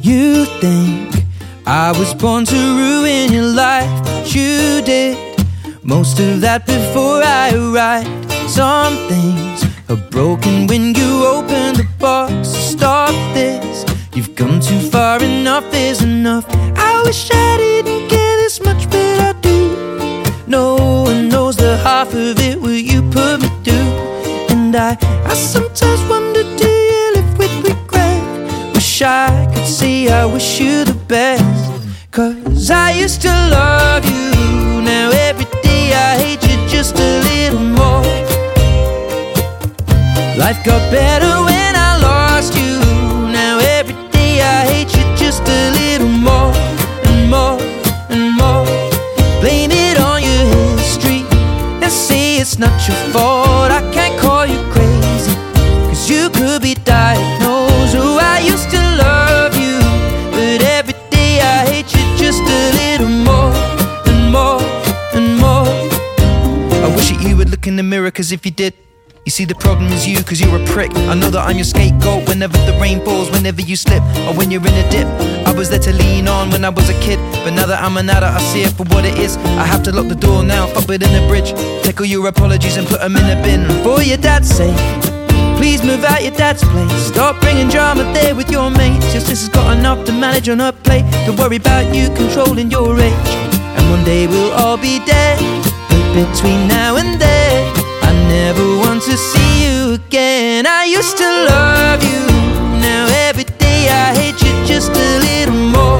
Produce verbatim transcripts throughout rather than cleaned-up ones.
You think I was born to ruin your life, but you did most of that before I arrived. Some things are broken when you open the box. Stop this, you've come too far, enough is enough. I wish I didn't care this much, but I do. No one knows the half of it what you put me through. And I, I sometimes wonder, do you live with regret? Wish I could say I wish you the best. Cause I used to love you, now every day I hate you just a little more. Life got better when I lost you, now every day I hate you just a little more and more and more. Blame it on your history and say it's not your fault. I can't call you crazy, cause you could be diagnosed. Oh, I used to love you, but every day I hate you just a little more and more and more. I wish that you would look in the mirror, cause if you did, you see the problem is you, cause you're a prick. I know that I'm your scapegoat whenever the rain falls, whenever you slip, or when you're in a dip. I was there to lean on when I was a kid, but now that I'm an adult I see it for what it is. I have to lock the door now, fuck within the bridge. Take all your apologies and put them in a bin. For your dad's sake, please move out your dad's place. Stop bringing drama there with your mates. Your sister's got enough to manage on her plate. Don't worry about you controlling your age, and one day we'll all be dead. But between now and then I never want to see you again. I used to love you, now every day I hate you just a little more.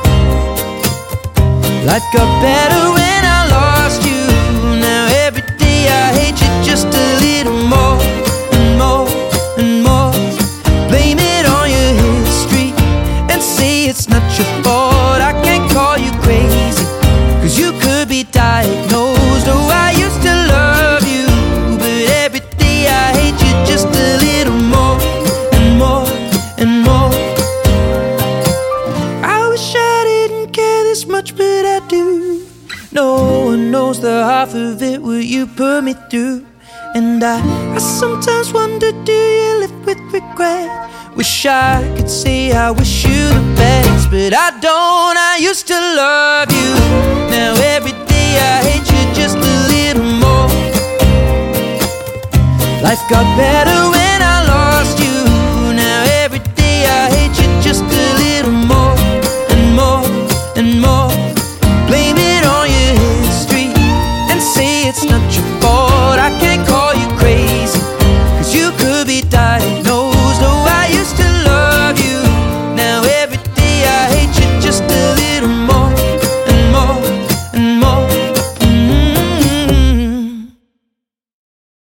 Life got better when I lost you, now every day I hate you just a little more and more and more. Blame it on your history and say it's not your fault. I can't call you crazy, cause you could be diagnosed. Oh, I used to love you, but every day I hate you just a little more and more and more. I wish I didn't care this much, but I do. No one knows the half of it what you put me through. And I, I sometimes wonder, do you live with regret? Wish I could say I wish you the best, but I don't. I used to love you, now every day I hate you just a little more. Life got better when I lost you, now every day I hate you just a